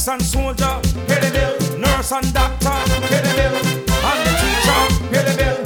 Police and soldier, pay the bill. Nurse and doctor, pay the bill. And the teacher, pay the bill.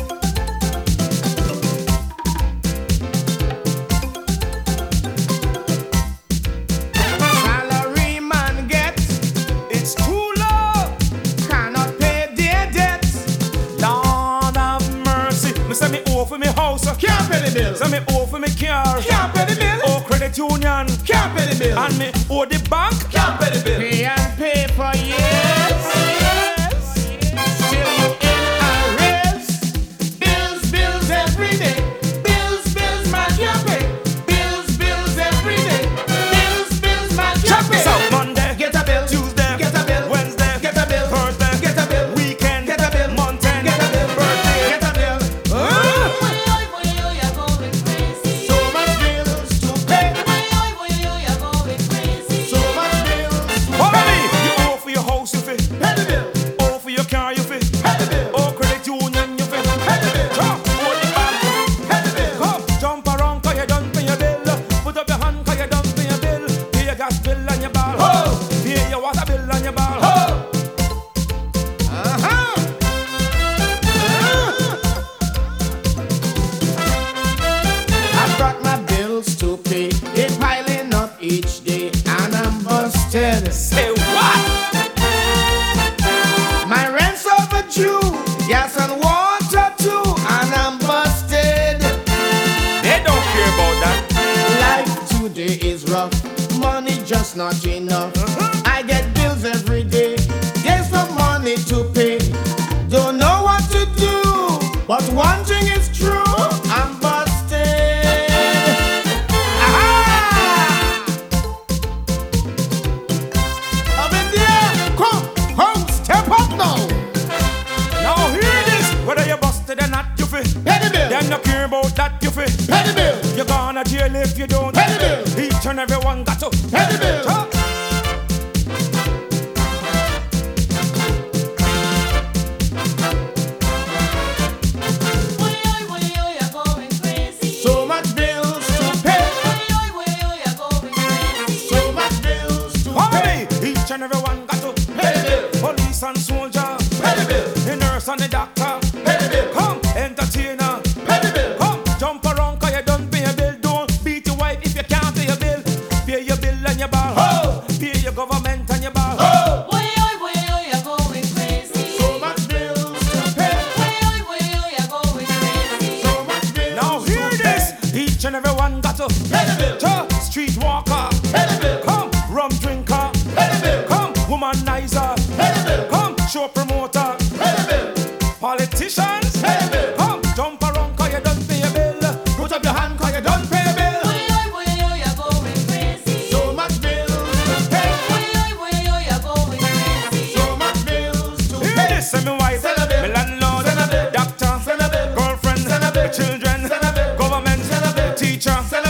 Salary man gets, It's too low. cannot pay their debts. Lord have mercy. Me say me owe for me house. Can't pay the bill. Say me owe for me car. Can't pay the bill. Owe credit union. Can't pay the bill. And me owe the bank. Can't pay the bill. Pay and pay for years. Still you in arrears. Bills, bills every day. Bills, bills, man can't pay. Bills, bills every day. Bills, bills, man Check can't this pay. out. Monday, Get a bill. Tuesday, Get a bill. Wednesday, Get a bill. Thursday, Get a bill. weekend, Get a bill. month end, Get a bill. birthday. Get a bill. So much bills to pay. So much bills to Follow me. You owe for your house, you fit. pay the bill. Owe for your car, you fit. Pay the bill. Owe credit union, you fit. Pay the bill. Jump, owe the bank. Pay the bill. Come, jump around 'cause you done pay your bill. Put up your hand 'cause you done pay your bill. Pay your gas bill and your ball. Oh. Pay your water bill and your ball. I've got my bills to pay, they're piling up each day, and I'm busted. Say what? My rent's overdue, gas and water too, and I'm busted. They don't care about that. Life today is rough, money just not enough. I get bills every day, there's no money to pay. Don't know what to do, but one thing is true, I'm busted. Aha! Up in there, come, step up now. Now hear this. Whether you busted or not, you fit. Pay the bill, Them not care about that, you fit. pay the bill, You're gonna jail if you don't. pay the bill, Each and every one got to. pay the bill. Jump. So much bills to pay, so much bills to Follow pay. me. Each and every one got to. Pay the bill, Police and soldier. pay the bill, The nurse and the doctor. pay the bill, Come, entertainer. pay the bill. Come, jump around 'cause you done pay your bill. Don't beat your wife if you can't pay your bill. Pay your bill and your ball. Oh. Pay your government and your ball. Oh, so much bills to pay, so much bills. Now hear this. Each and every one got to. Pay the bill, Street walker. pay the bill, Come, rum drinker. pay the bill, Come, womanizer. pay the bill, Come, show promoter. pay the bill, Politicians. pay the bill. Come, jump around 'cause you done pay your bill. Put up your hand 'cause you done pay a bill. So much bills to pay, so much bills to Hear pay. this, say me wife, Send a bill. me landlord, Send a bill. doctor, Send a bill. girlfriend, Send a bill. children, Send a bill. government, Send a bill. teacher, Send